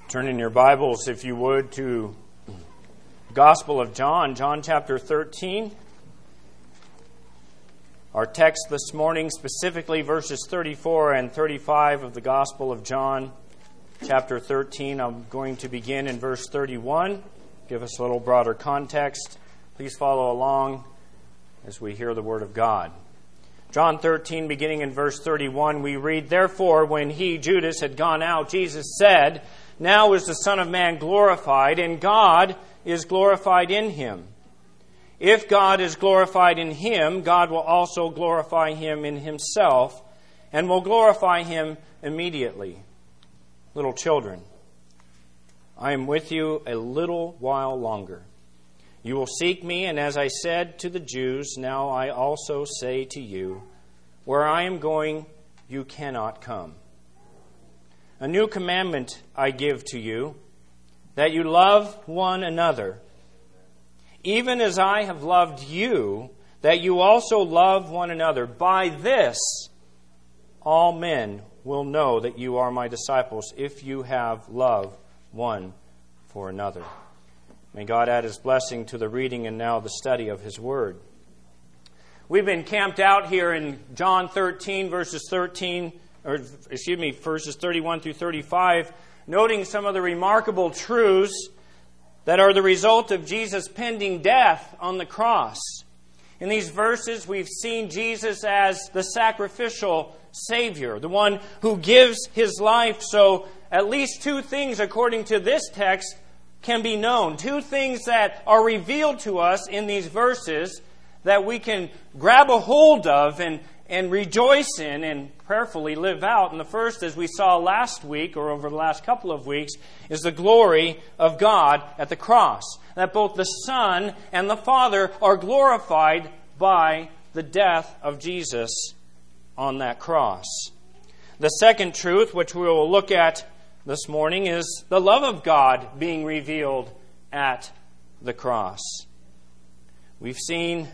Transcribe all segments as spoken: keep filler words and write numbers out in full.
Turn in your Bibles, if you would, to Gospel of John, John chapter thirteen. Our text this morning, specifically verses thirty-four and thirty-five of the Gospel of John, chapter thirteen. I'm going to begin in verse thirty-one, give us a little broader context. Please follow along as we hear the Word of God. John thirteen, beginning in verse thirty-one, we read, "Therefore, when he, Judas, had gone out, Jesus said, 'Now is the Son of Man glorified, and God is glorified in him. If God is glorified in him, God will also glorify him in himself, and will glorify him immediately. Little children, I am with you a little while longer. You will seek me, and as I said to the Jews, now I also say to you, where I am going, you cannot come. A new commandment I give to you, that you love one another. Even as I have loved you, that you also love one another. By this, all men will know that you are my disciples, if you have love one for another.'" May God add His blessing to the reading and now the study of His Word. We've been camped out here in John thirteen, verses thirteen, or excuse me, verses thirty-one through thirty-five, noting some of the remarkable truths that are the result of Jesus' pending death on the cross. In these verses, we've seen Jesus as the sacrificial Savior, the one who gives His life. So at least two things, according to this text, can be known. Two things that are revealed to us in these verses that we can grab a hold of and, and rejoice in and prayerfully live out. And the first, as we saw last week, or over the last couple of weeks, is the glory of God at the cross. That both the Son and the Father are glorified by the death of Jesus on that cross. The second truth, which we will look at this morning, is the love of God being revealed at the cross. We've seen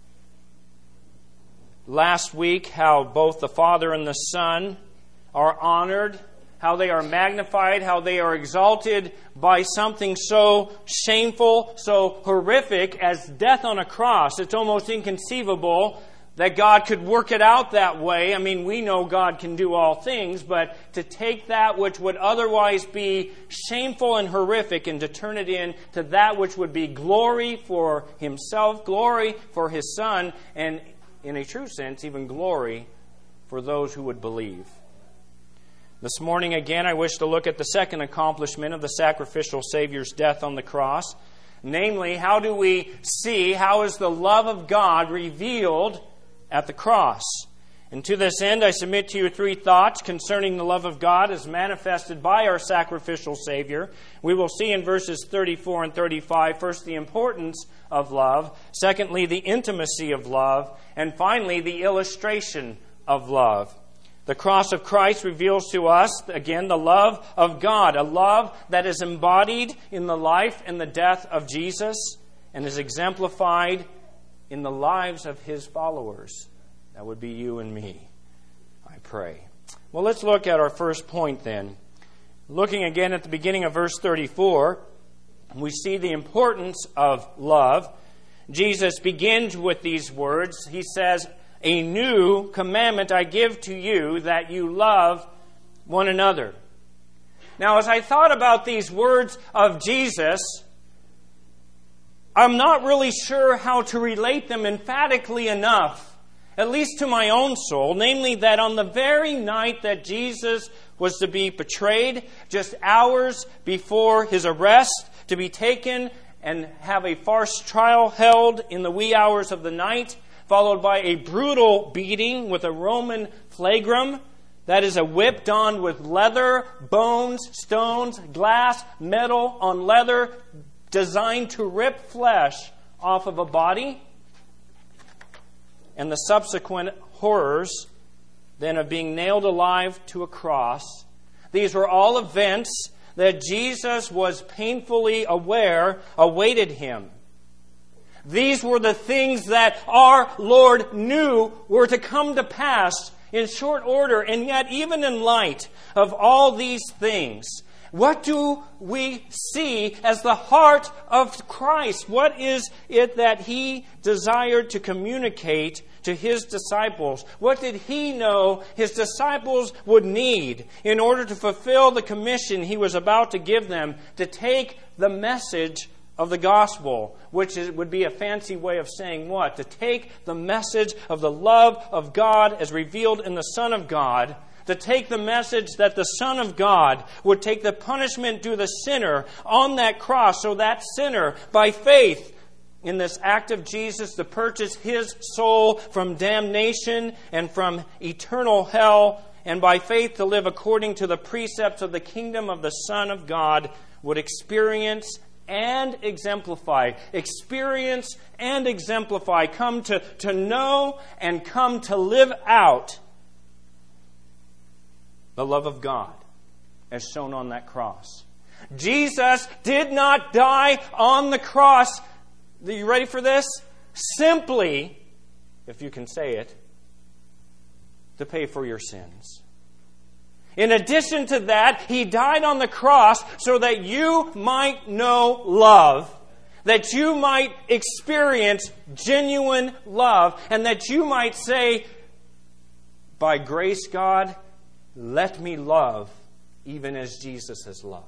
last week how both the Father and the Son are honored, how they are magnified, how they are exalted by something so shameful, so horrific as death on a cross. It's almost inconceivable that God could work it out that way. I mean, we know God can do all things, but to take that which would otherwise be shameful and horrific and to turn it into that which would be glory for Himself, glory for His Son, and in a true sense, even glory for those who would believe. This morning, again, I wish to look at the second accomplishment of the sacrificial Savior's death on the cross. Namely, how do we see, how is the love of God revealed at the cross? And to this end, I submit to you three thoughts concerning the love of God as manifested by our sacrificial Savior. We will see in verses thirty-four and thirty-five, first, the importance of love. Secondly, the intimacy of love. And finally, the illustration of love. The cross of Christ reveals to us, again, the love of God, a love that is embodied in the life and the death of Jesus and is exemplified in the lives of His followers. That would be you and me, I pray. Well, let's look at our first point then. Looking again at the beginning of verse thirty-four, we see the importance of love. Jesus begins with these words. He says, "A new commandment I give to you, that you love one another." Now, as I thought about these words of Jesus, I'm not really sure how to relate them emphatically enough, at least to my own soul, namely that on the very night that Jesus was to be betrayed, just hours before His arrest, to be taken and have a farce trial held in the wee hours of the night, followed by a brutal beating with a Roman flagrum, that is a whip donned with leather, bones, stones, glass, metal on leather, designed to rip flesh off of a body, and the subsequent horrors then of being nailed alive to a cross. These were all events that Jesus was painfully aware awaited Him. These were the things that our Lord knew were to come to pass in short order, and yet even in light of all these things, What do we see as the heart of Christ? What is it that He desired to communicate to His disciples? What did He know His disciples would need in order to fulfill the commission He was about to give them to take the message of the gospel, which is, would be a fancy way of saying what? To take the message of the love of God as revealed in the Son of God, to take the message that the Son of God would take the punishment due the sinner on that cross, so that sinner, by faith in this act of Jesus to purchase his soul from damnation and from eternal hell, and by faith to live according to the precepts of the kingdom of the Son of God, would experience and exemplify, experience and exemplify, come to, to know and come to live out the love of God as shown on that cross. Jesus did not die on the cross, are you ready for this? Simply, if you can say it, to pay for your sins. In addition to that, He died on the cross so that you might know love, that you might experience genuine love, and that you might say, by grace, God, let me love even as Jesus has loved.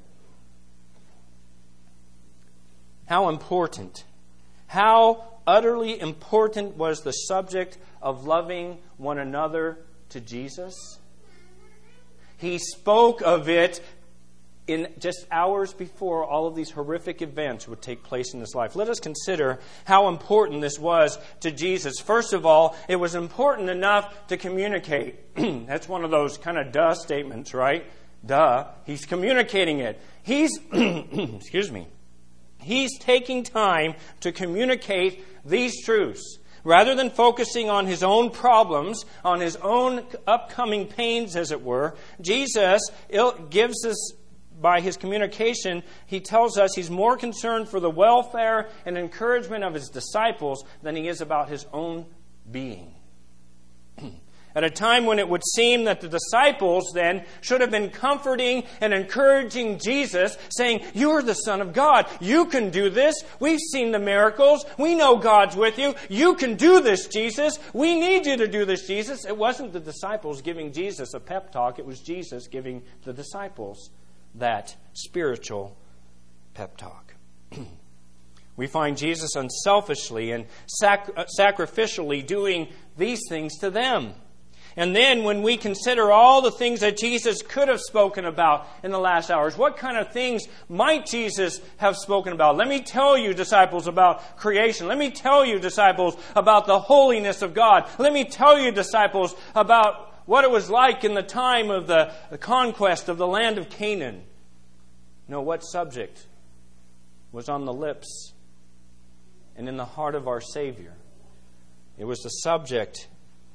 How important, how utterly important was the subject of loving one another to Jesus? He spoke of it in just hours before all of these horrific events would take place in His life. Let us consider how important this was to Jesus. First of all, it was important enough to communicate. That's one of those kind of duh statements, right? Duh. He's communicating it. He's, excuse me, He's taking time to communicate these truths. Rather than focusing on His own problems, on His own upcoming pains, as it were, Jesus gives us, by His communication, He tells us He's more concerned for the welfare and encouragement of His disciples than He is about His own being. At a time when it would seem that the disciples then should have been comforting and encouraging Jesus, saying, "You are the Son of God. You can do this. We've seen the miracles. We know God's with you. You can do this, Jesus. We need you to do this, Jesus." It wasn't the disciples giving Jesus a pep talk. It was Jesus giving the disciples that spiritual pep talk. We find Jesus unselfishly and sac- sacrificially doing these things to them. And then when we consider all the things that Jesus could have spoken about in the last hours, what kind of things might Jesus have spoken about? Let me tell you, disciples, about creation. Let me tell you, disciples, about the holiness of God. Let me tell you, disciples, about what it was like in the time of the, the conquest of the land of Canaan. No, what subject was on the lips and in the heart of our Savior? It was the subject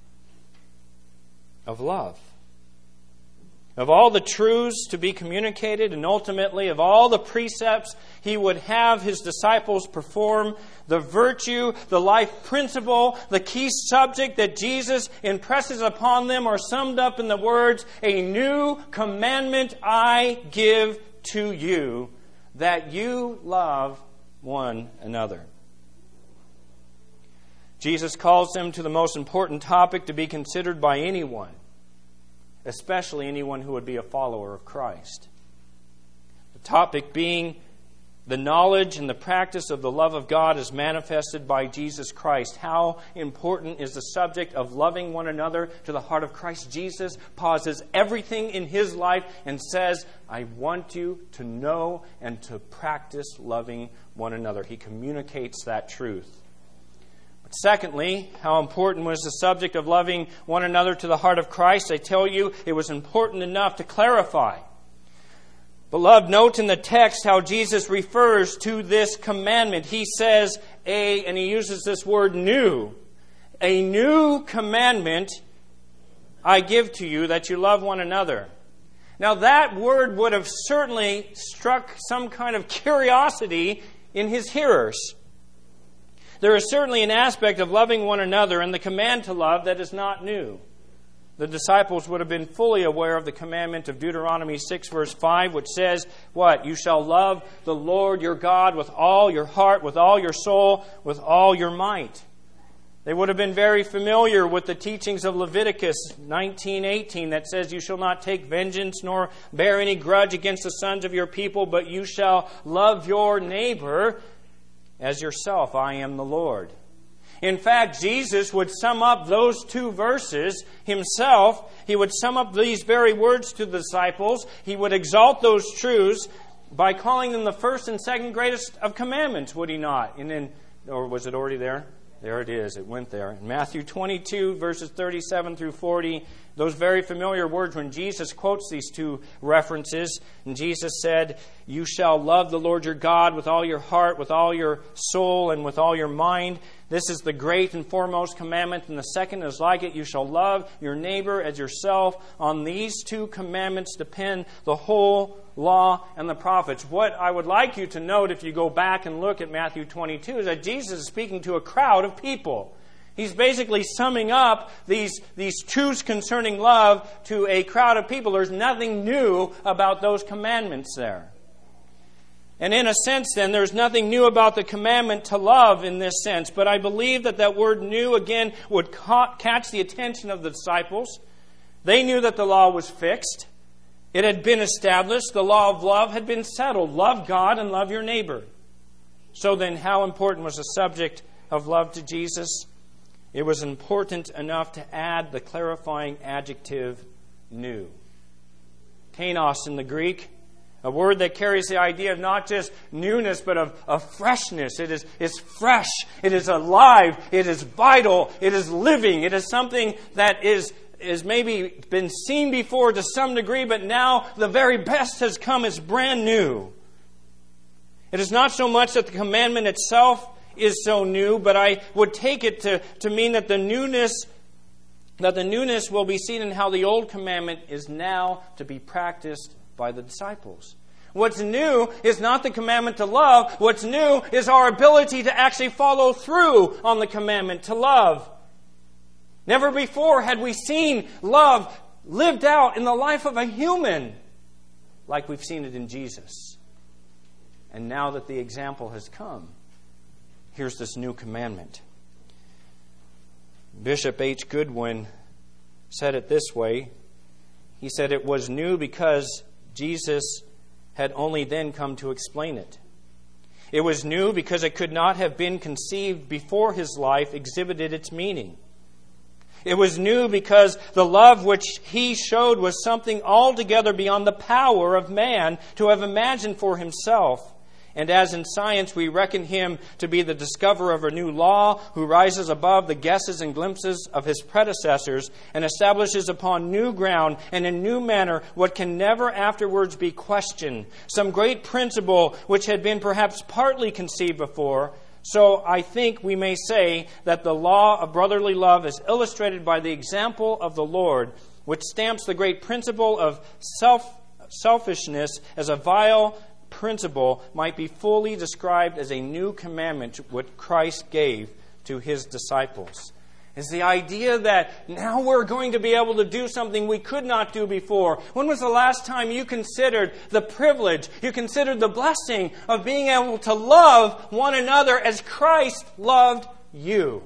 of love. Of all the truths to be communicated, and ultimately of all the precepts He would have His disciples perform, the virtue, the life principle, the key subject that Jesus impresses upon them are summed up in the words, "A new commandment I give to you, that you love one another." Jesus calls them to the most important topic to be considered by anyone, especially anyone who would be a follower of Christ. The topic being the knowledge and the practice of the love of God as manifested by Jesus Christ. How important is the subject of loving one another to the heart of Christ? Jesus pauses everything in His life and says, "I want you to know and to practice loving one another." He communicates that truth. Secondly, how important was the subject of loving one another to the heart of Christ? I tell you, it was important enough to clarify. Beloved, note in the text how Jesus refers to this commandment. He says, a, and he uses this word new. "A new commandment I give to you, that you love one another." Now that word would have certainly struck some kind of curiosity in His hearers. There is certainly an aspect of loving one another and the command to love that is not new. the disciples would have been fully aware of the commandment of Deuteronomy six, verse five, which says, what? You shall love the Lord your God with all your heart, with all your soul, with all your might. They would have been very familiar with the teachings of Leviticus nineteen eighteen that says, you shall not take vengeance nor bear any grudge against the sons of your people, but you shall love your neighbor as yourself. I am the Lord. In fact, Jesus would sum up those two verses himself. He would sum up these very words to the disciples. He would exalt those truths by calling them the first and second greatest of commandments, would he not? And then, or was it already there? There it is. It went there. In Matthew twenty-two, verses thirty-seven through forty, those very familiar words when Jesus quotes these two references. And Jesus said, you shall love the Lord your God with all your heart, with all your soul, and with all your mind. This is the great and foremost commandment, and the second is like it. You shall love your neighbor as yourself. On these two commandments depend the whole law and the prophets. What I would like you to note if you go back and look at Matthew twenty-two is that Jesus is speaking to a crowd of people. He's basically summing up these, these truths concerning love to a crowd of people. There's nothing new about those commandments there. And in a sense, then, there's nothing new about the commandment to love in this sense. But I believe that that word new, again, would ca- catch the attention of the disciples. They knew that the law was fixed. It had been established. The law of love had been settled. Love God and love your neighbor. So then, how important was the subject of love to Jesus? It was important enough to add the clarifying adjective new. Kainos in the Greek. A word that carries the idea of not just newness, but of, of freshness. It is it's fresh. It is alive. It is vital. It is living. It is something that is, is maybe been seen before to some degree, but now the very best has come. It's brand new. It is not so much that the commandment itself is so new, but I would take it to, to mean that the newness that the newness will be seen in how the old commandment is now to be practiced by the disciples. What's new is not the commandment to love. What's new is our ability to actually follow through on the commandment to love. Never before had we seen love lived out in the life of a human like we've seen it in Jesus. And now that the example has come, here's this new commandment. Bishop H. Goodwin said it this way. He said it was new because Jesus had only then come to explain it. It was new because it could not have been conceived before his life exhibited its meaning. It was new because the love which he showed was something altogether beyond the power of man to have imagined for himself. And as in science we reckon him to be the discoverer of a new law, who rises above the guesses and glimpses of his predecessors and establishes upon new ground and in new manner what can never afterwards be questioned, some great principle which had been perhaps partly conceived before. So I think we may say that the law of brotherly love is illustrated by the example of the Lord, which stamps the great principle of self selfishness as a vile principle, might be fully described as a new commandment what Christ gave to his disciples. It's the idea that now we're going to be able to do something we could not do before. When was the last time you considered the privilege, you considered the blessing of being able to love one another as Christ loved you?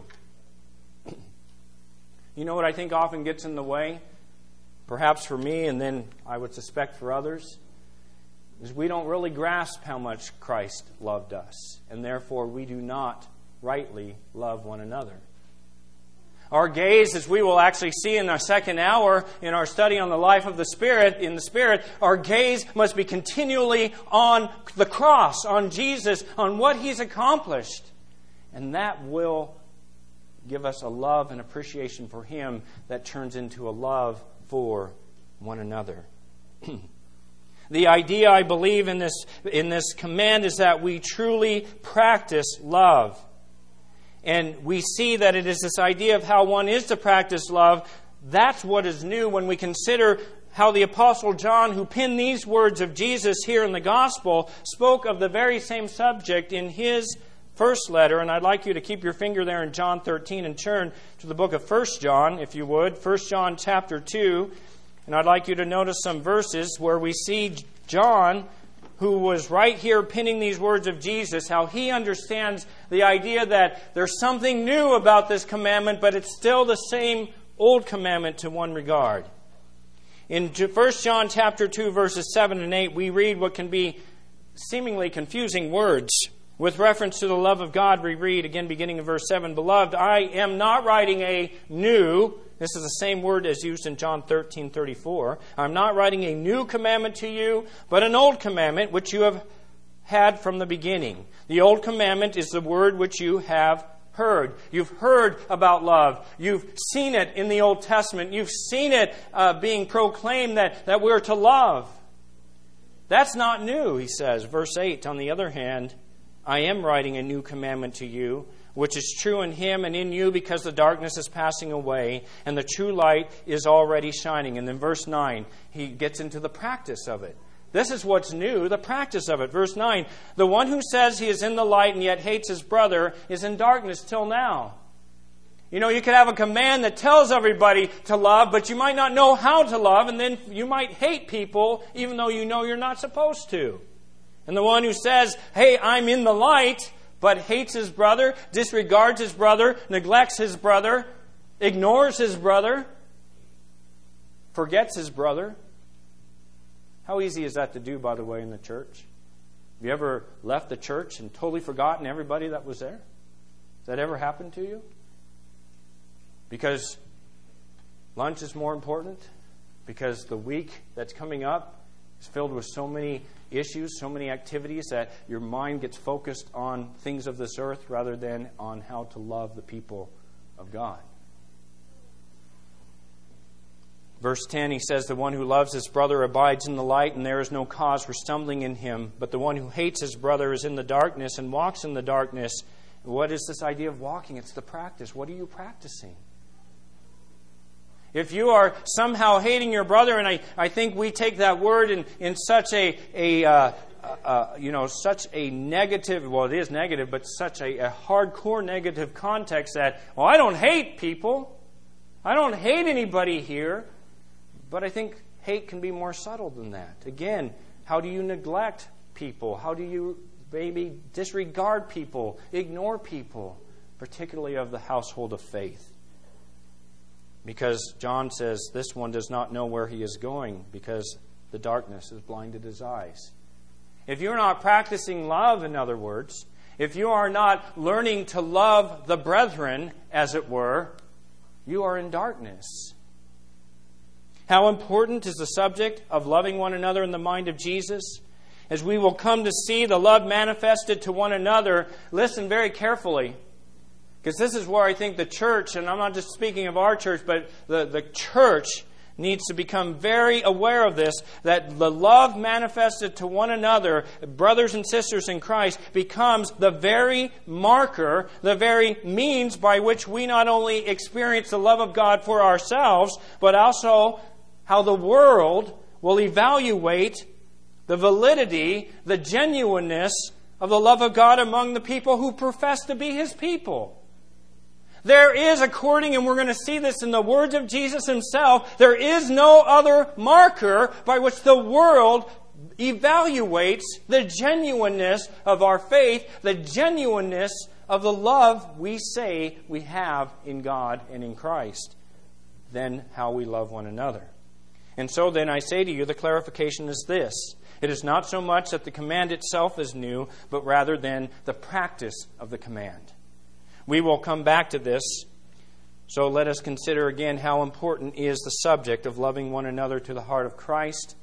You know what I think often gets in the way? Perhaps for me, and then I would suspect for others, is we don't really grasp how much Christ loved us, and therefore we do not rightly love one another. Our gaze, as we will actually see in our second hour in our study on the life of the Spirit, in the Spirit, our gaze must be continually on the cross, on Jesus, on what He's accomplished. And that will give us a love and appreciation for Him that turns into a love for one another. The idea, I believe, in this, in this command is that we truly practice love. And we see that it is this idea of how one is to practice love. That's what is new when we consider how the Apostle John, who penned these words of Jesus here in the Gospel, spoke of the very same subject in his first letter, and I'd like you to keep your finger there in John thirteen and turn to the book of First John, if you would. First John chapter two. And I'd like you to notice some verses where we see John, who was right here penning these words of Jesus, how he understands the idea that there's something new about this commandment, but it's still the same old commandment to one regard. In First John chapter two, verses seven and eight, we read what can be seemingly confusing words. With reference to the love of God, we read, again beginning in verse seven, Beloved, I am not writing a new, this is the same word as used in John thirteen thirty-four, I'm not writing a new commandment to you, but an old commandment which you have had from the beginning. The old commandment is the word which you have heard. You've heard about love. You've seen it in the Old Testament. You've seen it uh, being proclaimed that, that we're to love. That's not new, he says. Verse eight, on the other hand, I am writing a new commandment to you, which is true in him and in you, because the darkness is passing away and the true light is already shining. And then verse nine, he gets into the practice of it. This is what's new, the practice of it. Verse nine, the one who says he is in the light and yet hates his brother is in darkness till now. You know, you could have a command that tells everybody to love, but you might not know how to love, and then you might hate people even though you know you're not supposed to. And the one who says, hey, I'm in the light, but hates his brother, disregards his brother, neglects his brother, ignores his brother, forgets his brother. How easy is that to do, by the way, in the church? Have you ever left the church and totally forgotten everybody that was there? Has that ever happened to you? Because lunch is more important? Because the week that's coming up is filled with so many issues, so many activities that your mind gets focused on things of this earth rather than on how to love the people of God? Verse ten, he says, the one who loves his brother abides in the light, and there is no cause for stumbling in him. But the one who hates his brother is in the darkness and walks in the darkness. What is this idea of walking? It's the practice. What are you practicing? If you are somehow hating your brother, and I, I think we take that word in, in such a, a uh, uh, you know, such a negative, well, it is negative, but such a, a hardcore negative context that, well, I don't hate people. I don't hate anybody here. But I think hate can be more subtle than that. Again, how do you neglect people? How do you maybe disregard people, ignore people, particularly of the household of faith? Because John says this one does not know where he is going because the darkness has blinded his eyes. If you're not practicing love, in other words, if you are not learning to love the brethren, as it were, you are in darkness. How important is the subject of loving one another in the mind of Jesus? As we will come to see the love manifested to one another, listen very carefully. Because this is where I think the church, and I'm not just speaking of our church, but the, the church needs to become very aware of this, that the love manifested to one another, brothers and sisters in Christ, becomes the very marker, the very means by which we not only experience the love of God for ourselves, but also how the world will evaluate the validity, the genuineness of the love of God among the people who profess to be His people. There is, according, and we're going to see this in the words of Jesus Himself, there is no other marker by which the world evaluates the genuineness of our faith, the genuineness of the love we say we have in God and in Christ, than how we love one another. And so then I say to you, the clarification is this. It is not so much that the command itself is new, but rather than the practice of the command. We will come back to this. So let us consider again how important is the subject of loving one another to the heart of Christ.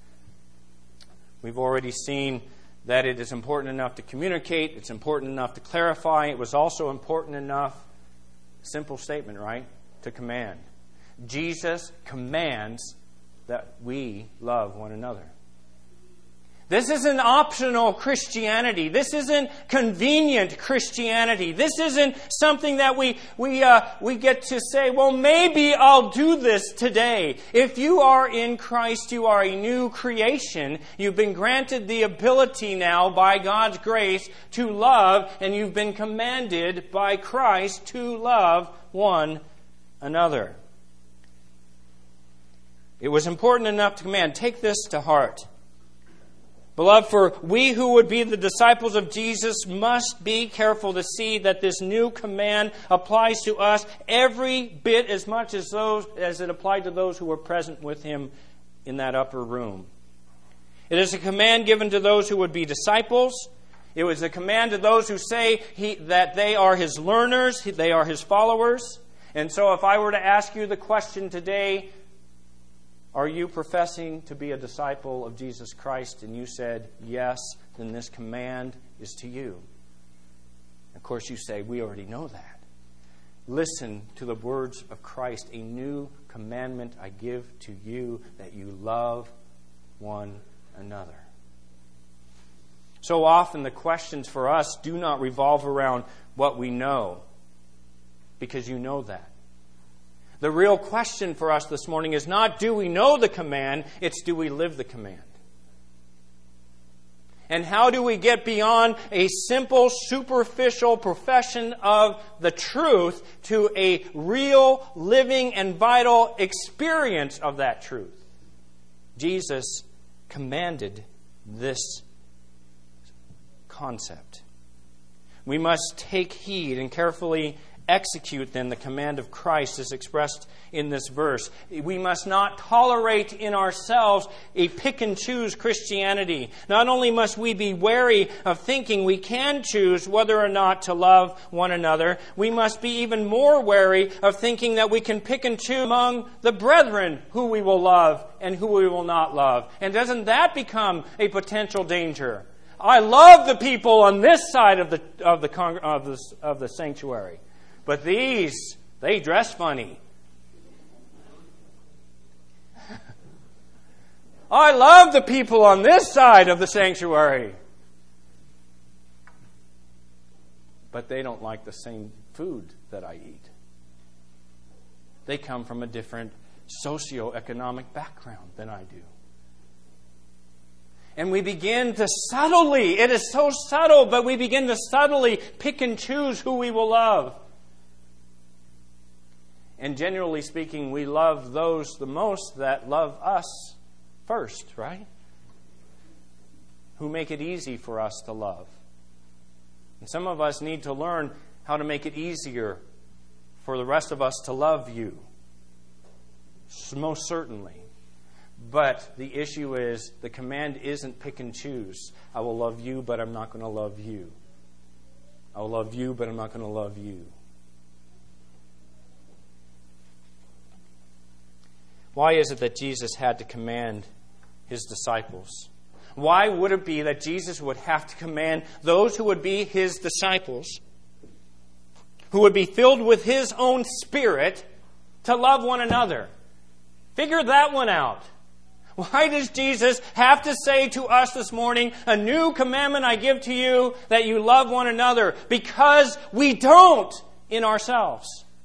We've already seen that it is important enough to communicate. It's important enough to clarify. It was also important enough, simple statement, right, to command. Jesus commands that we love one another. This isn't optional Christianity. This isn't convenient Christianity. This isn't something that we we uh, we get to say, well, maybe I'll do this today. If you are in Christ, you are a new creation. You've been granted the ability now by God's grace to love, and you've been commanded by Christ to love one another. It was important enough to command. Take this to heart. Beloved, for we who would be the disciples of Jesus must be careful to see that this new command applies to us every bit as much as those as it applied to those who were present with him in that upper room. It is a command given to those who would be disciples. It was a command to those who say he, that they are his learners, they are his followers. And so if I were to ask you the question today, are you professing to be a disciple of Jesus Christ? And you said, yes, then this command is to you. Of course, you say, we already know that. Listen to the words of Christ. A new commandment I give to you, that you love one another. So often the questions for us do not revolve around what we know, because you know that. The real question for us this morning is not, do we know the command? It's, do we live the command? And how do we get beyond a simple, superficial profession of the truth to a real, living, and vital experience of that truth? Jesus commanded this concept. We must take heed and carefully execute then the command of Christ as expressed in this verse. We must not tolerate in ourselves a pick and choose Christianity. Not only must we be wary of thinking we can choose whether or not to love one another, we must be even more wary of thinking that we can pick and choose among the brethren who we will love and who we will not love. And doesn't that become a potential danger? I love the people on this side of the of the of the, of the sanctuary. But these, they dress funny. I love the people on this side of the sanctuary. But they don't like the same food that I eat. They come from a different socioeconomic background than I do. And we begin to subtly, it is so subtle, but we begin to subtly pick and choose who we will love. And generally speaking, we love those the most that love us first, right? Who make it easy for us to love. And some of us need to learn how to make it easier for the rest of us to love you. Most certainly. But the issue is, the command isn't pick and choose. I will love you, but I'm not going to love you. I will love you, but I'm not going to love you. Why is it that Jesus had to command his disciples? Why would it be that Jesus would have to command those who would be his disciples, who would be filled with his own Spirit, to love one another? Figure that one out. Why does Jesus have to say to us this morning, a new commandment I give to you, that you love one another? Because we don't in ourselves.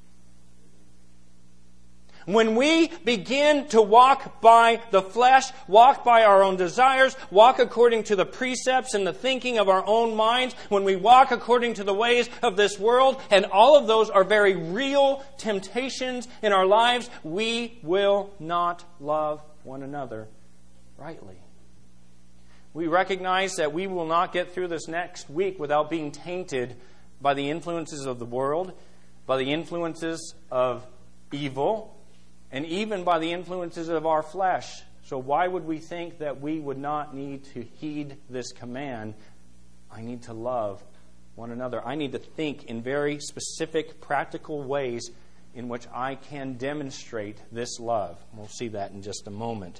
When we begin to walk by the flesh, walk by our own desires, walk according to the precepts and the thinking of our own minds, when we walk according to the ways of this world, and all of those are very real temptations in our lives, we will not love one another rightly. We recognize that we will not get through this next week without being tainted by the influences of the world, by the influences of evil, and even by the influences of our flesh. So why would we think that we would not need to heed this command? I need to love one another. I need to think in very specific, practical ways in which I can demonstrate this love. We'll see that in just a moment.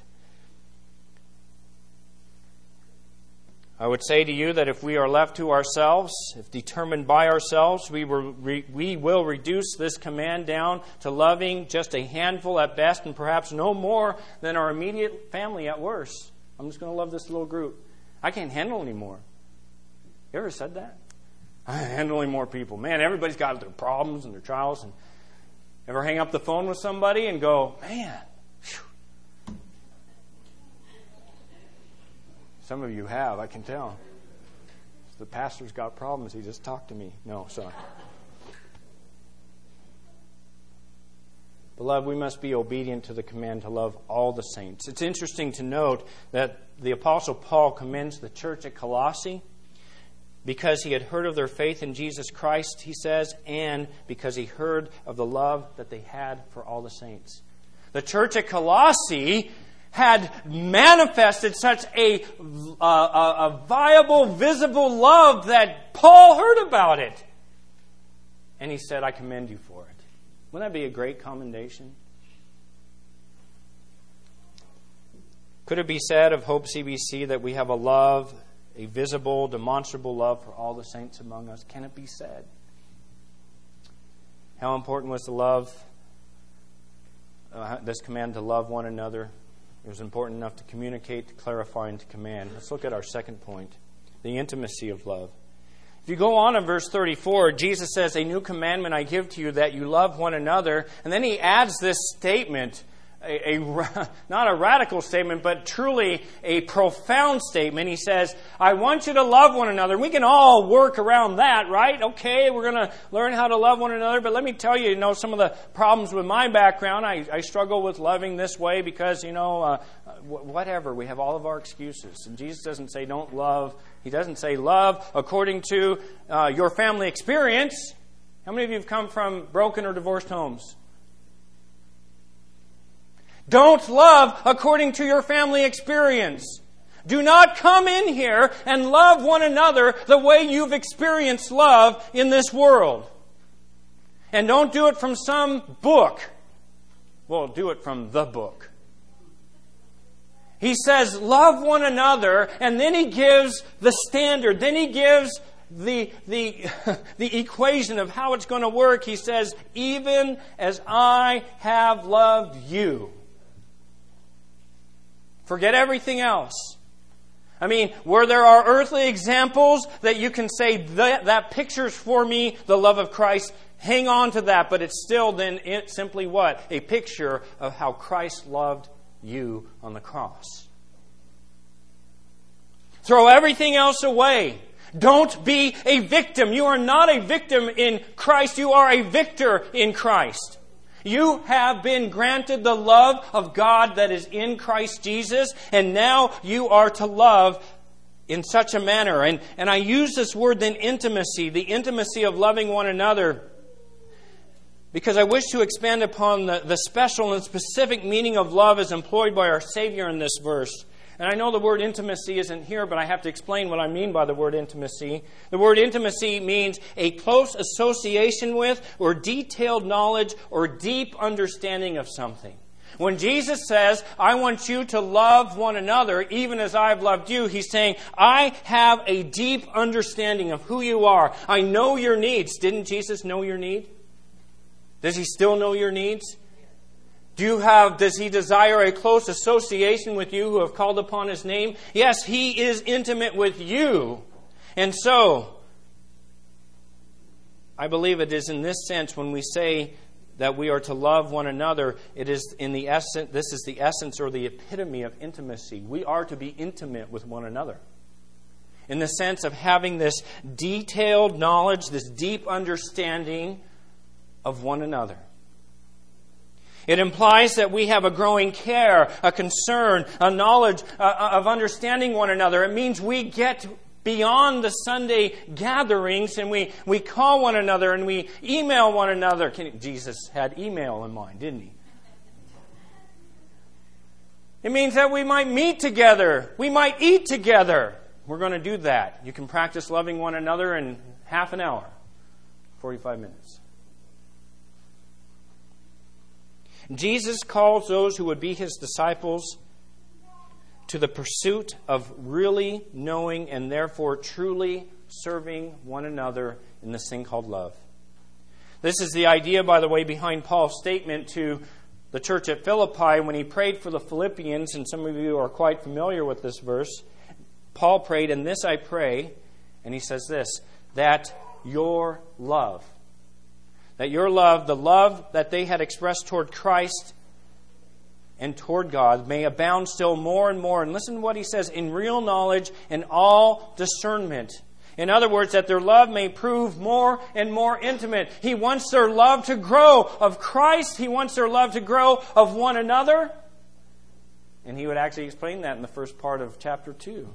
I would say to you that if we are left to ourselves, if determined by ourselves, we will, re, we will reduce this command down to loving just a handful at best, and perhaps no more than our immediate family at worst. I'm just going to love this little group. I can't handle anymore. You ever said that? I can't handle any more people. Man, everybody's got their problems and their trials. And ever hang up the phone with somebody and go, man, whew. Some of you have, I can tell. The pastor's got problems. He just talked to me. No, sorry. Beloved, we must be obedient to the command to love all the saints. It's interesting to note that the Apostle Paul commends the church at Colossae because he had heard of their faith in Jesus Christ, he says, and because he heard of the love that they had for all the saints. The church at Colossae had manifested such a, a, a viable, visible love that Paul heard about it. And he said, I commend you for it. Wouldn't that be a great commendation? Could it be said of Hope C B C that we have a love, a visible, demonstrable love for all the saints among us? Can it be said? How important was the love, uh, this command to love one another? It was important enough to communicate, to clarify, and to command. Let's look at our second point, the intimacy of love. If you go on in verse thirty-four, Jesus says, a new commandment I give to you, that you love one another. And then he adds this statement, a, a not a radical statement, but truly a profound statement. He says, I want you to love one another. We can all work around that, right? Okay, we're going to learn how to love one another. But let me tell you, you know, some of the problems with my background, I, I struggle with loving this way because, you know, uh, whatever. We have all of our excuses. And Jesus doesn't say don't love. He doesn't say love according to uh, your family experience. How many of you have come from broken or divorced homes? Don't love according to your family experience. Do not come in here and love one another the way you've experienced love in this world. And don't do it from some book. Well, do it from the book. He says, love one another, and then he gives the standard. Then he gives the, the, the equation of how it's going to work. He says, even as I have loved you. Forget everything else. I mean, where there are earthly examples that you can say, that, that pictures for me the love of Christ, hang on to that. But it's still then it simply what? A picture of how Christ loved you on the cross. Throw everything else away. Don't be a victim. You are not a victim in Christ. You are a victor in Christ. You have been granted the love of God that is in Christ Jesus, and now you are to love in such a manner. And, and I use this word then intimacy, the intimacy of loving one another, because I wish to expand upon the, the special and specific meaning of love as employed by our Savior in this verse. And I know the word intimacy isn't here, but I have to explain what I mean by the word intimacy. The word intimacy means a close association with, or detailed knowledge, or deep understanding of something. When Jesus says, I want you to love one another, even as I've loved you, He's saying, I have a deep understanding of who you are. I know your needs. Didn't Jesus know your need? Does He still know your needs? Do you have, does He desire a close association with you who have called upon His name? Yes, He is intimate with you. And so, I believe it is in this sense when we say that we are to love one another, it is in the essence, this is the essence or the epitome of intimacy. We are to be intimate with one another. In the sense of having this detailed knowledge, this deep understanding of one another. It implies that we have a growing care, a concern, a knowledge uh, of understanding one another. It means we get beyond the Sunday gatherings and we, we call one another and we email one another. Can, Jesus had email in mind, didn't He? It means that we might meet together. We might eat together. We're going to do that. You can practice loving one another in half an hour, forty-five minutes. Jesus calls those who would be His disciples to the pursuit of really knowing and therefore truly serving one another in this thing called love. This is the idea, by the way, behind Paul's statement to the church at Philippi when he prayed for the Philippians, and some of you are quite familiar with this verse. Paul prayed, and this I pray, and he says this, that your love, that your love, the love that they had expressed toward Christ and toward God, may abound still more and more. And listen to what he says, in real knowledge and all discernment. In other words, that their love may prove more and more intimate. He wants their love to grow of Christ. He wants their love to grow of one another. And he would actually explain that in the first part of chapter two.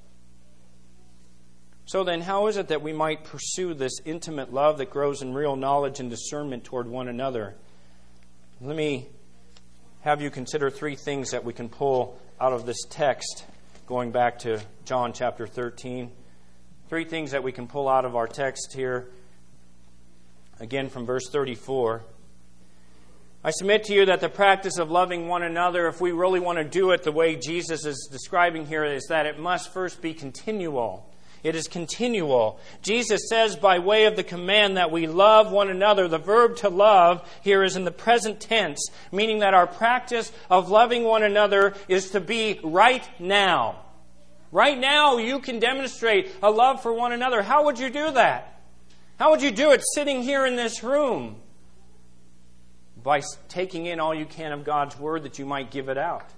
So then, how is it that we might pursue this intimate love that grows in real knowledge and discernment toward one another? Let me have you consider three things that we can pull out of this text, going back to John chapter thirteen. Three things that we can pull out of our text here, again from verse thirty-four. I submit to you that the practice of loving one another, if we really want to do it the way Jesus is describing here, is that it must first be continual. It is continual. Jesus says by way of the command that we love one another. The verb to love here is in the present tense, meaning that our practice of loving one another is to be right now. Right now you can demonstrate a love for one another. How would you do that? How would you do it sitting here in this room? By taking in all you can of God's Word that you might give it out.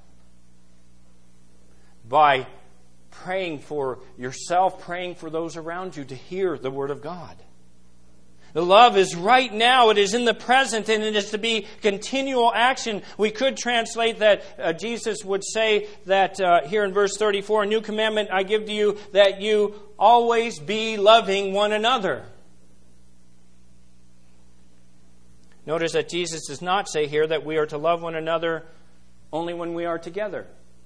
By praying for yourself, praying for those around you to hear the Word of God. The love is right now. It is in the present, and it is to be continual action. We could translate that uh, Jesus would say that uh, here in verse thirty-four, a new commandment I give to you, that you always be loving one another. Notice that Jesus does not say here that we are to love one another only when we are together.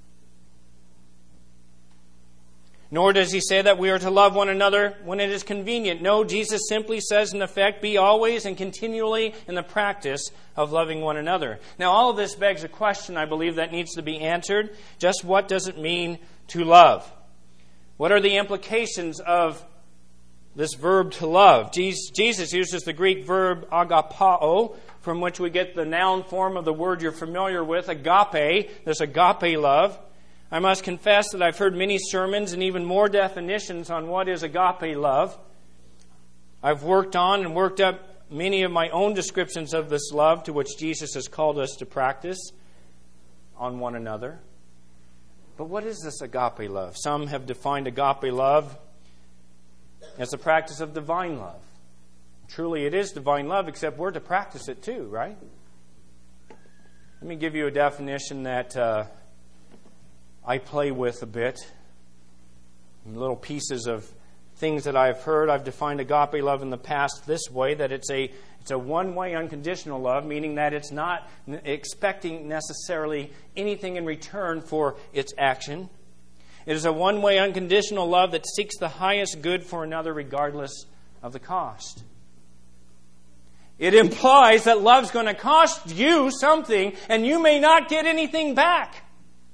Nor does he say that we are to love one another when it is convenient. No, Jesus simply says, in effect, be always and continually in the practice of loving one another. Now, all of this begs a question, I believe, that needs to be answered. Just what does it mean to love? What are the implications of this verb to love? Jesus uses the Greek verb agapao, from which we get the noun form of the word you're familiar with, agape, this agape love. I must confess that I've heard many sermons and even more definitions on what is agape love. I've worked on and worked up many of my own descriptions of this love to which Jesus has called us to practice on one another. But what is this agape love? Some have defined agape love as the practice of divine love. Truly it is divine love, except we're to practice it too, right? Let me give you a definition that uh, I play with a bit. Little pieces of things that I've heard. I've defined agape love in the past this way, that it's a it's a one-way unconditional love, meaning that it's not expecting necessarily anything in return for its action. It is a one-way unconditional love that seeks the highest good for another regardless of the cost. It implies that love's going to cost you something and you may not get anything back.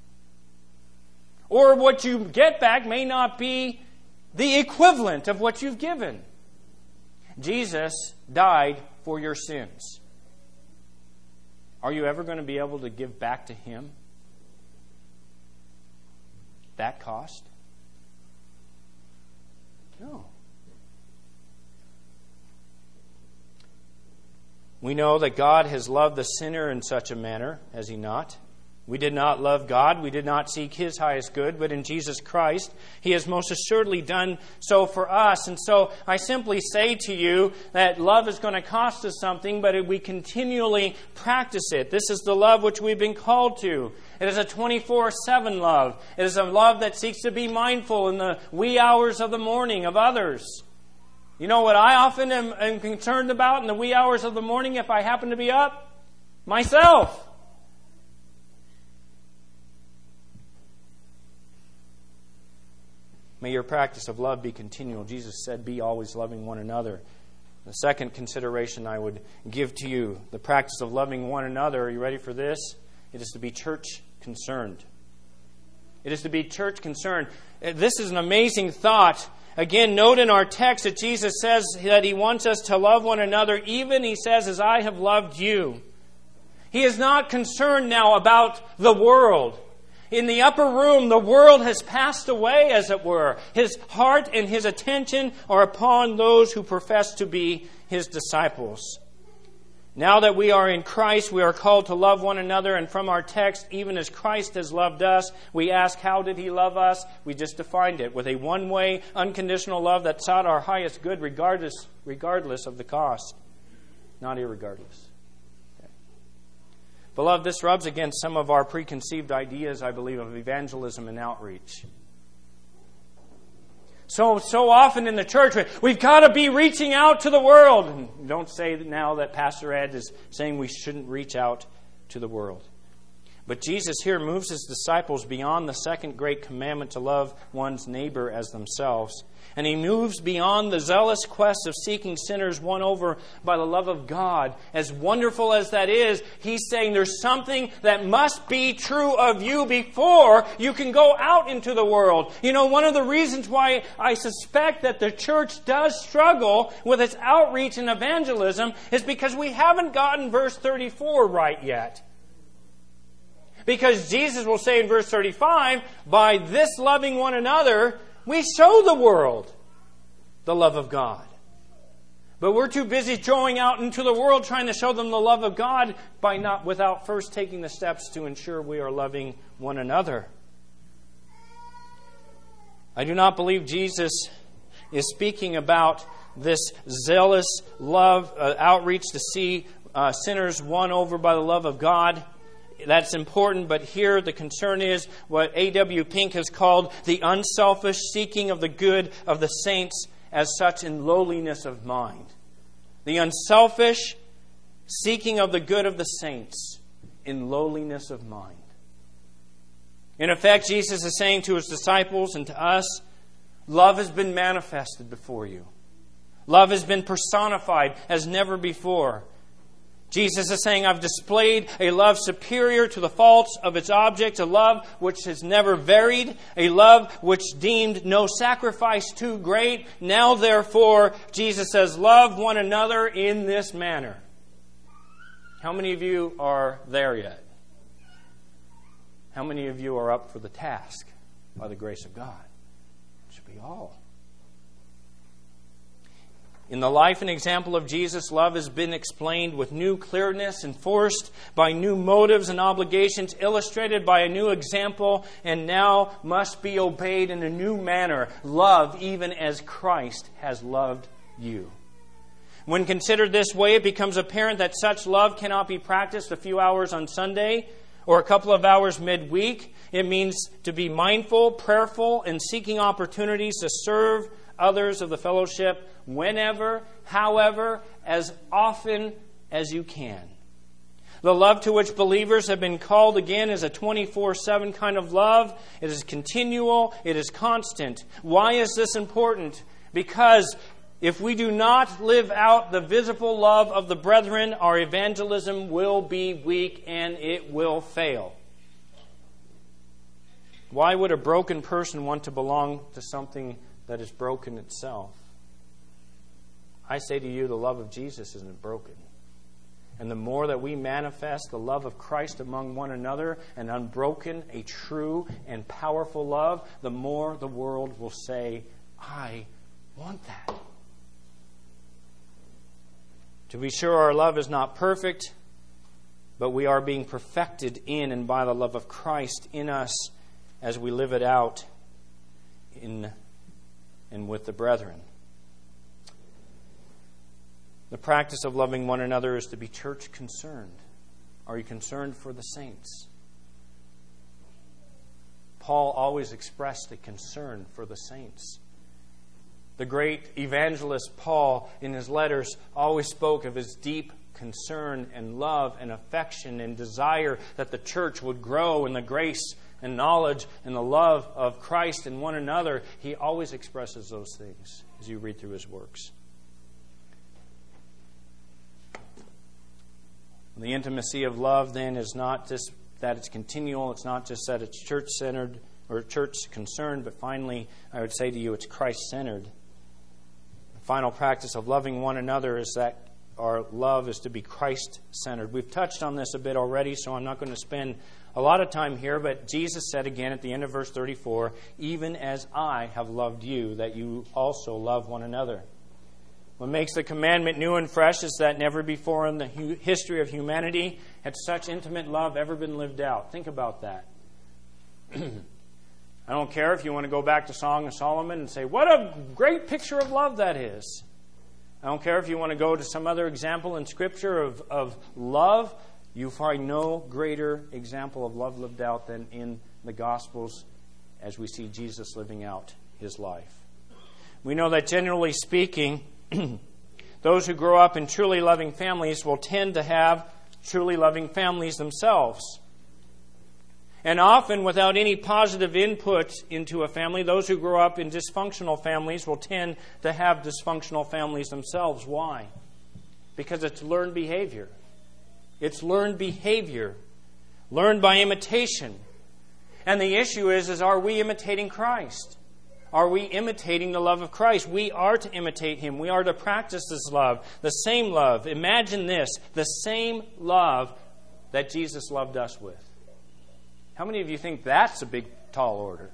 Or what you get back may not be the equivalent of what you've given. Jesus died for your sins. Are you ever going to be able to give back to Him that cost? No. We know that God has loved the sinner in such a manner, has He not? We did not love God. We did not seek His highest good. But in Jesus Christ, He has most assuredly done so for us. And so I simply say to you that love is going to cost us something, but we continually practice it. This is the love which we've been called to. It is a twenty-four seven love. It is a love that seeks to be mindful in the wee hours of the morning of others. You know what I often am, am concerned about in the wee hours of the morning if I happen to be up? Myself. May your practice of love be continual. Jesus said, be always loving one another. The second consideration I would give to you, the practice of loving one another. Are you ready for this? It is to be church concerned. It is to be church concerned. This is an amazing thought. Again, note in our text that Jesus says that He wants us to love one another, even, He says, as I have loved you. He is not concerned now about the world. In the upper room, the world has passed away, as it were. His heart and His attention are upon those who profess to be His disciples. Now that we are in Christ, we are called to love one another. And from our text, even as Christ has loved us, we ask, how did He love us? We just defined it with a one-way, unconditional love that sought our highest good regardless, regardless of the cost. Not irregardless. Beloved, this rubs against some of our preconceived ideas, I believe, of evangelism and outreach. So, so often in the church, we've got to be reaching out to the world. And don't say now that Pastor Ed is saying we shouldn't reach out to the world. But Jesus here moves His disciples beyond the second great commandment to love one's neighbor as themselves. And He moves beyond the zealous quest of seeking sinners won over by the love of God. As wonderful as that is, He's saying there's something that must be true of you before you can go out into the world. You know, one of the reasons why I suspect that the church does struggle with its outreach and evangelism is because we haven't gotten verse thirty-four right yet. Because Jesus will say in verse thirty-five, by this loving one another, we show the world the love of God. But we're too busy going out into the world trying to show them the love of God by not without first taking the steps to ensure we are loving one another. I do not believe Jesus is speaking about this zealous love, uh, outreach to see uh, sinners won over by the love of God. That's important, but here the concern is what A W Pink has called the unselfish seeking of the good of the saints as such in lowliness of mind. The unselfish seeking of the good of the saints in lowliness of mind. In effect, Jesus is saying to His disciples and to us, love has been manifested before you. Love has been personified as never before. Jesus is saying, I've displayed a love superior to the faults of its object, a love which has never varied, a love which deemed no sacrifice too great. Now, therefore, Jesus says, love one another in this manner. How many of you are there yet? How many of you are up for the task by the grace of God? It should be all. In the life and example of Jesus, love has been explained with new clearness, enforced by new motives and obligations, illustrated by a new example, and now must be obeyed in a new manner. Love even as Christ has loved you. When considered this way, it becomes apparent that such love cannot be practiced a few hours on Sunday or a couple of hours midweek. It means to be mindful, prayerful, and seeking opportunities to serve others of the fellowship whenever, however, as often as you can. The love to which believers have been called again is a twenty-four seven kind of love. It is continual. It is constant. Why is this important? Because if we do not live out the visible love of the brethren, our evangelism will be weak and it will fail. Why would a broken person want to belong to something that is broken itself? I say to you, the love of Jesus isn't broken. And the more that we manifest the love of Christ among one another, an unbroken, a true and powerful love, the more the world will say, I want that. To be sure, our love is not perfect, but we are being perfected in and by the love of Christ in us as we live it out in and with the brethren. The practice of loving one another is to be church concerned. Are you concerned for the saints? Paul always expressed a concern for the saints. The great evangelist Paul, in his letters, always spoke of his deep concern and love and affection and desire that the church would grow in the grace and knowledge and the love of Christ and one another. He always expresses those things as you read through his works. The intimacy of love, then, is not just that it's continual. It's not just that it's church-centered or church-concerned, but finally, I would say to you, it's Christ-centered. The final practice of loving one another is that our love is to be Christ-centered. We've touched on this a bit already, so I'm not going to spend a lot of time here, but Jesus said again at the end of verse thirty-four, even as I have loved you, that you also love one another. What makes the commandment new and fresh is that never before in the hu- history of humanity had such intimate love ever been lived out. Think about that. I don't care if you want to go back to Song of Solomon and say, what a great picture of love that is. I don't care if you want to go to some other example in Scripture of, of love. You find no greater example of love lived out than in the Gospels as we see Jesus living out His life. We know that generally speaking, those who grow up in truly loving families will tend to have truly loving families themselves. And often, without any positive input into a family, those who grow up in dysfunctional families will tend to have dysfunctional families themselves. Why? Because it's learned behavior. It's learned behavior, learned by imitation. And the issue is, is are we imitating Christ? Are we imitating the love of Christ? We are to imitate Him. We are to practice this love, the same love. Imagine this, the same love that Jesus loved us with. How many of you think that's a big, tall order?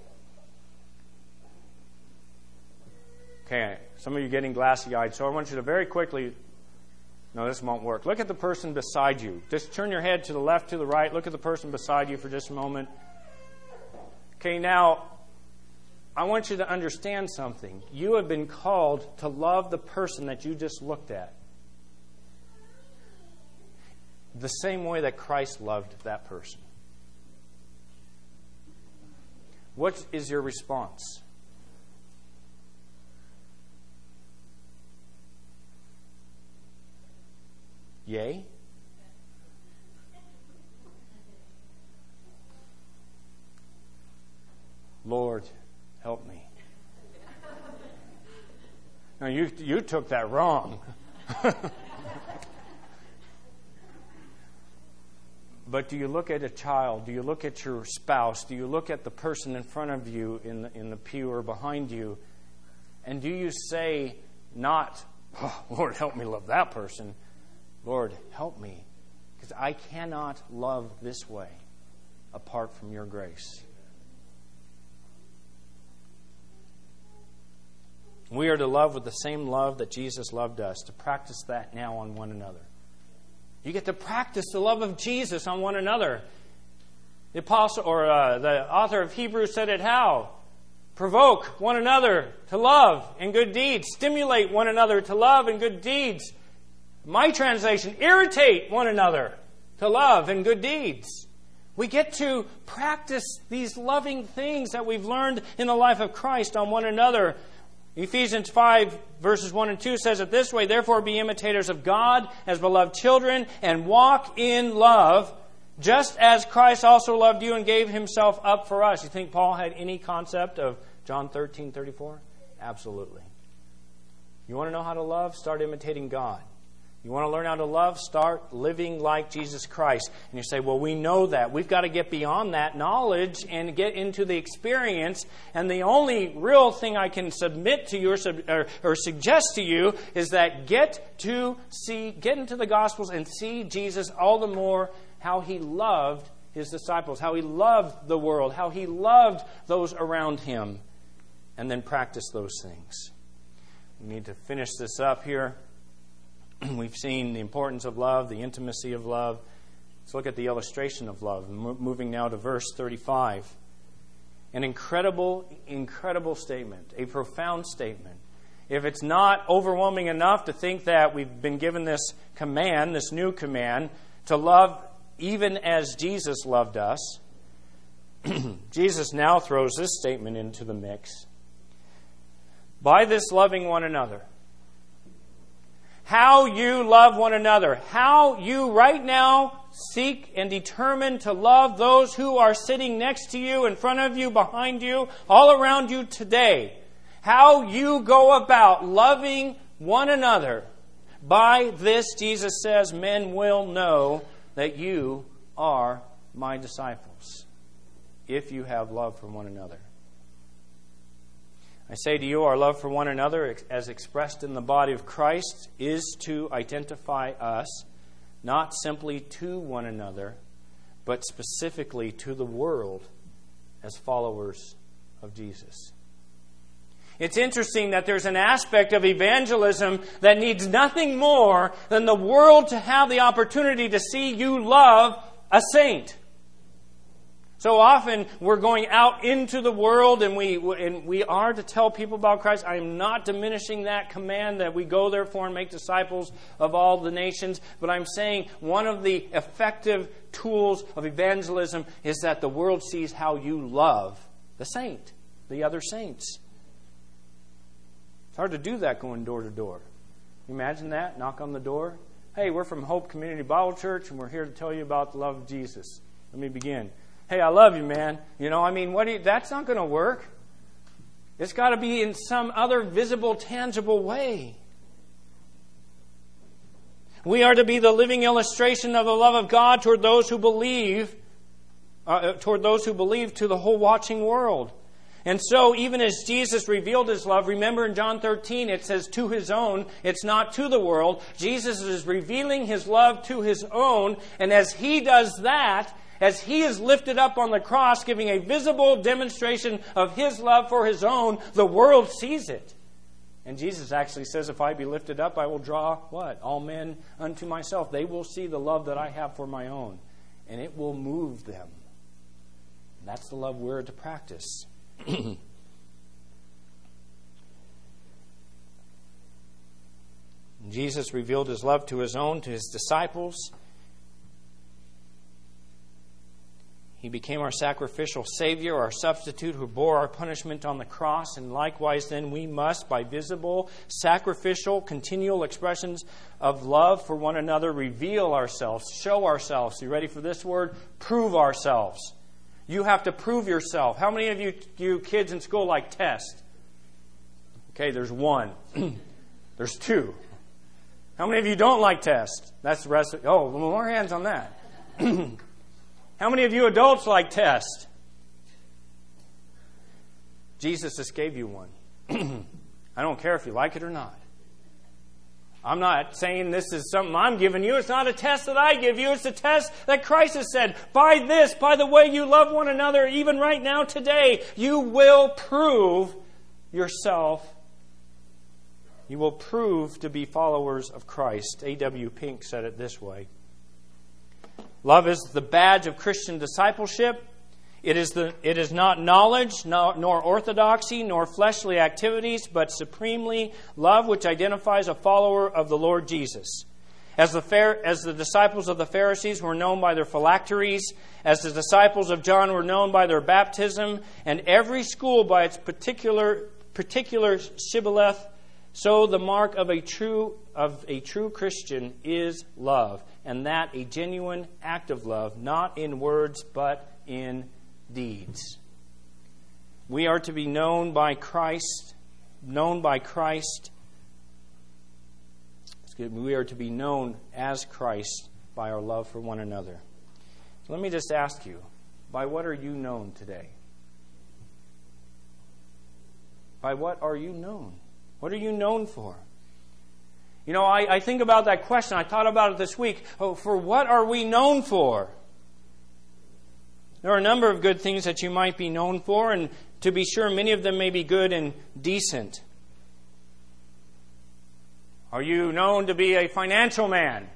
Okay, some of you are getting glassy-eyed, so I want you to very quickly... No, this won't work. Look at the person beside you. Just turn your head to the left, to the right. Look at the person beside you for just a moment. Okay, now, I want you to understand something. You have been called to love the person that you just looked at the same way that Christ loved that person. What is your response? Yay? Lord, help me. Now, you, you took that wrong. But do you look at a child? Do you look at your spouse? Do you look at the person in front of you in the, in the pew or behind you? And do you say not, oh, Lord, help me love that person. Lord, help me, because I cannot love this way apart from your grace. We are to love with the same love that Jesus loved us, to practice that now on one another. You get to practice the love of Jesus on one another. The apostle or uh, the author of Hebrews said it how? Provoke one another to love and good deeds. Stimulate one another to love and good deeds. My translation, irritate one another to love and good deeds. We get to practice these loving things that we've learned in the life of Christ on one another. Ephesians five, verses one and two says it this way, therefore be imitators of God as beloved children and walk in love, just as Christ also loved you and gave Himself up for us. You think Paul had any concept of John thirteen thirty-four? Absolutely. You want to know how to love? Start imitating God. You want to learn how to love? Start living like Jesus Christ. And you say, well, we know that. We've got to get beyond that knowledge and get into the experience. And the only real thing I can submit to you or, or, or suggest to you is that get to see, get into the Gospels and see Jesus all the more how He loved His disciples, how He loved the world, how He loved those around Him, and then practice those things. We need to finish this up here. We've seen the importance of love, the intimacy of love. Let's look at the illustration of love. Moving now to verse thirty-five. An incredible, incredible statement. A profound statement. If it's not overwhelming enough to think that we've been given this command, this new command, to love even as Jesus loved us, Jesus now throws this statement into the mix. By this loving one another. How you love one another. How you right now seek and determine to love those who are sitting next to you, in front of you, behind you, all around you today. How you go about loving one another. By this, Jesus says, men will know that you are my disciples, if you have love for one another. I say to you, our love for one another, as expressed in the body of Christ, is to identify us, not simply to one another, but specifically to the world as followers of Jesus. It's interesting that there's an aspect of evangelism that needs nothing more than the world to have the opportunity to see you love a saint. So often we're going out into the world and we and we are to tell people about Christ. I am not diminishing that command that we go therefore and make disciples of all the nations. But I'm saying one of the effective tools of evangelism is that the world sees how you love the saint, the other saints. It's hard to do that going door to door. You imagine that? Knock on the door. Hey, we're from Hope Community Bible Church and we're here to tell you about the love of Jesus. Let me begin. Hey, I love you, man. You know, I mean, what do you, that's not going to work. It's got to be in some other visible, tangible way. We are to be the living illustration of the love of God toward those who believe, uh, toward those who believe to the whole watching world. And so, even as Jesus revealed His love, remember in John thirteen, it says to His own, it's not to the world. Jesus is revealing His love to His own, and as He does that, as He is lifted up on the cross, giving a visible demonstration of His love for His own, the world sees it. And Jesus actually says, if I be lifted up, I will draw what? All men unto myself. They will see the love that I have for my own. And it will move them. And that's the love we're to practice. Jesus revealed His love to His own, to His disciples. He became our sacrificial Savior, our substitute who bore our punishment on the cross. And likewise then we must, by visible, sacrificial, continual expressions of love for one another, reveal ourselves, show ourselves. You ready for this word? Prove ourselves. You have to prove yourself. How many of you, you kids in school like test? Okay, there's one. There's two. How many of you don't like test? That's the rest of, oh, more hands on that. How many of you adults like test? Jesus just gave you one. I don't care if you like it or not. I'm not saying this is something I'm giving you. It's not a test that I give you. It's a test that Christ has said. By this, by the way you love one another, even right now today, you will prove yourself. You will prove to be followers of Christ. A W Pink said it this way. Love is the badge of Christian discipleship. It is the it is not knowledge, no, nor orthodoxy, nor fleshly activities, but supremely love which identifies a follower of the Lord Jesus. As the as the disciples of the Pharisees were known by their phylacteries, as the disciples of John were known by their baptism, and every school by its particular particular shibboleth, so the mark of a true of a true Christian is love, and that a genuine act of love, not in words but in deeds. We are to be known by Christ, known by Christ. Excuse me, we are to be known as Christ by our love for one another. Let me just ask you, by what are you known today? By what are you known? What are you known for? You know, I, I think about that question. I thought about it this week. Oh, for what are we known for? There are a number of good things that you might be known for, and to be sure, many of them may be good and decent. Are you known to be a financial man?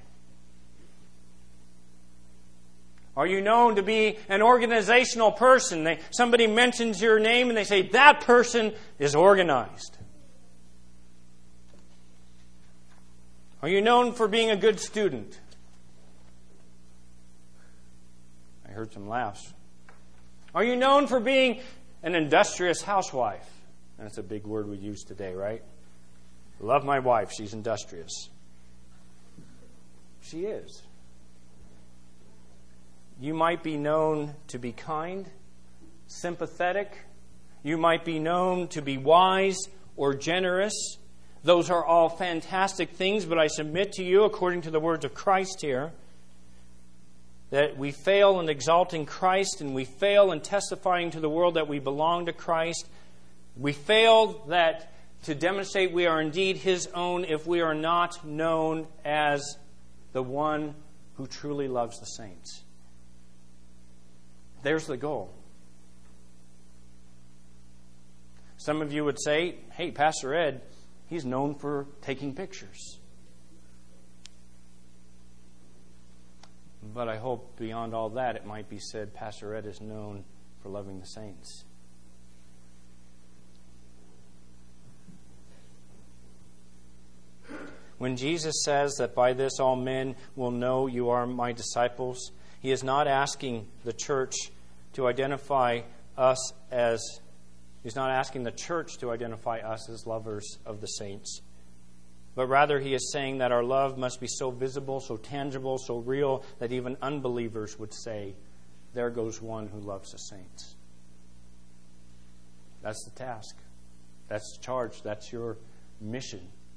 Are you known to be an organizational person? They, somebody mentions your name and they say, that person is organized. Are you known for being a good student? I heard some laughs. Are you known for being an industrious housewife? That's a big word we use today, right? I love my wife. She's industrious. She is. You might be known to be kind, sympathetic. You might be known to be wise or generous. Those are all fantastic things, but I submit to you, according to the words of Christ here, that we fail in exalting Christ and we fail in testifying to the world that we belong to Christ. We fail that to demonstrate we are indeed His own if we are not known as the one who truly loves the saints. There's the goal. Some of you would say, hey, Pastor Ed, he's known for taking pictures. But I hope beyond all that it might be said, Pastor Ed is known for loving the saints. When Jesus says that by this all men will know you are my disciples, He is not asking the church to identify us as, He's not asking the church to identify us as lovers of the saints. But rather He is saying that our love must be so visible, so tangible, so real, that even unbelievers would say, there goes one who loves the saints. That's the task. That's the charge. That's your mission.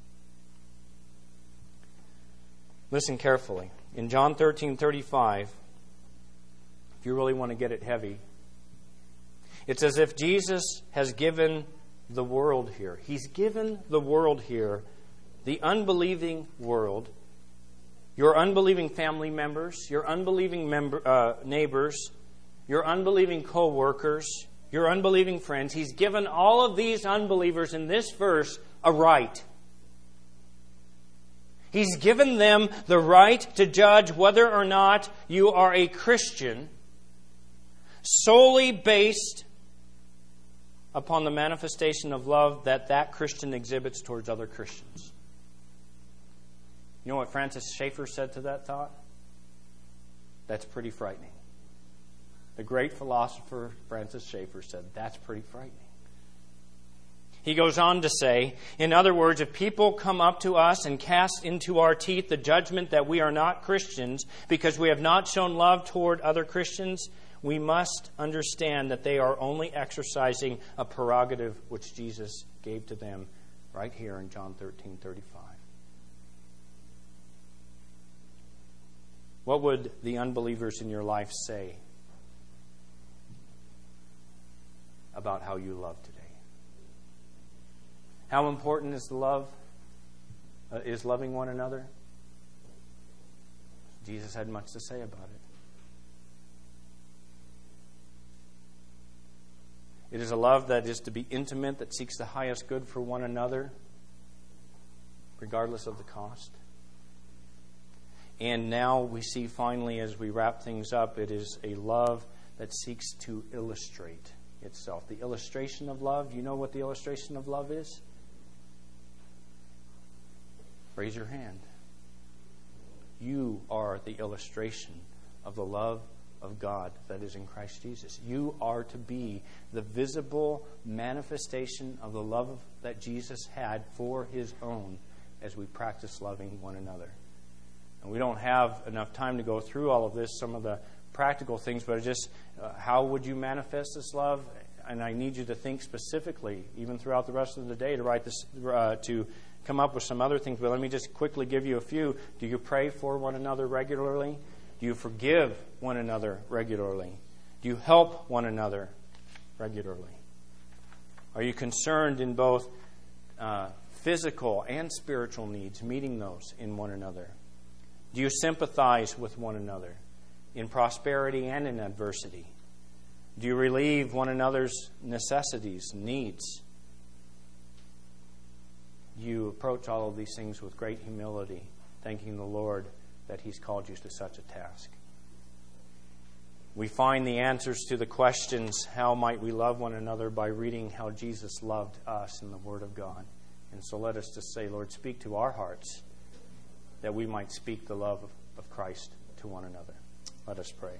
Listen carefully. In John thirteen thirty-five, if you really want to get it heavy, it's as if Jesus has given the world here. He's given the world here, the unbelieving world, your unbelieving family members, your unbelieving member, uh, neighbors, your unbelieving co-workers, your unbelieving friends. He's given all of these unbelievers in this verse a right. He's given them the right to judge whether or not you are a Christian solely based upon the manifestation of love that that Christian exhibits towards other Christians. You know what Francis Schaeffer said to that thought? That's pretty frightening. The great philosopher Francis Schaeffer said, that's pretty frightening. He goes on to say, in other words, if people come up to us and cast into our teeth the judgment that we are not Christians because we have not shown love toward other Christians, we must understand that they are only exercising a prerogative which Jesus gave to them right here in John thirteen thirty-five. What would the unbelievers in your life say about how you love today? How important is the love? Uh, is loving one another? Jesus had much to say about it. It is a love that is to be intimate, that seeks the highest good for one another, regardless of the cost. And now we see finally, as we wrap things up, it is a love that seeks to illustrate itself. The illustration of love, you know what the illustration of love is? Raise your hand. You are the illustration of the love of God that is in Christ Jesus. You are to be the visible manifestation of the love that Jesus had for His own as we practice loving one another. And we don't have enough time to go through all of this, some of the practical things, but just uh, how would you manifest this love? And I need you to think specifically, even throughout the rest of the day, to write this, uh, to come up with some other things. But let me just quickly give you a few. Do you pray for one another regularly? Do you forgive one another regularly? Do you help one another regularly? Are you concerned in both uh, physical and spiritual needs, meeting those in one another? Do you sympathize with one another in prosperity and in adversity? Do you relieve one another's necessities, needs? You approach all of these things with great humility, thanking the Lord that He's called you to such a task. We find the answers to the questions, how might we love one another, by reading how Jesus loved us in the Word of God. And so let us just say, Lord, speak to our hearts that we might speak the love of, of Christ to one another. Let us pray.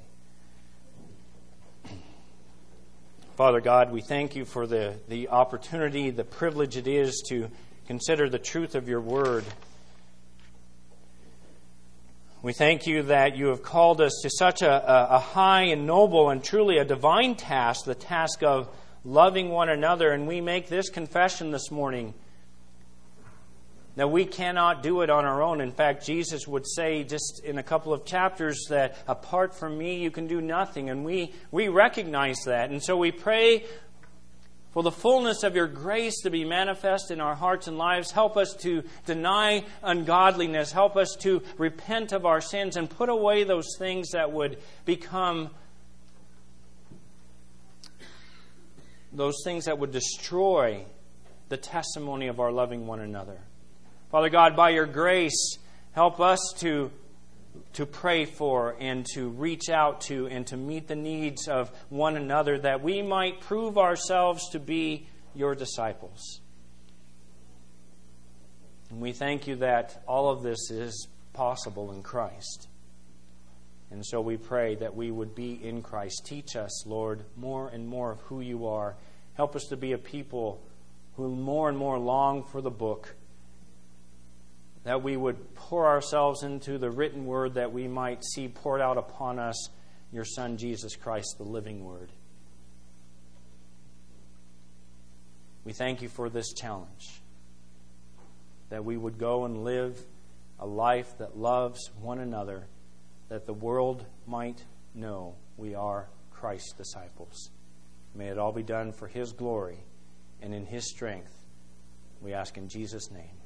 Father God, we thank you for the, the opportunity, the privilege it is to consider the truth of your word. We thank you that you have called us to such a, a high and noble and truly a divine task, the task of loving one another. And we make this confession this morning that we cannot do it on our own. In fact, Jesus would say just in a couple of chapters that apart from me, you can do nothing. And we, we recognize that. And so we pray for the fullness of your grace to be manifest in our hearts and lives. Help us to deny ungodliness. Help us to repent of our sins and put away those things that would become those things that would destroy the testimony of our loving one another. Father God, by your grace, help us to, to pray for and to reach out to and to meet the needs of one another, that we might prove ourselves to be your disciples. And we thank you that all of this is possible in Christ. And so we pray that we would be in Christ. Teach us, Lord, more and more of who you are. Help us to be a people who more and more long for the book, that we would pour ourselves into the written word, that we might see poured out upon us your Son, Jesus Christ, the living word. We thank you for this challenge, that we would go and live a life that loves one another, that the world might know we are Christ's disciples. May it all be done for his glory and in his strength. We ask in Jesus' name.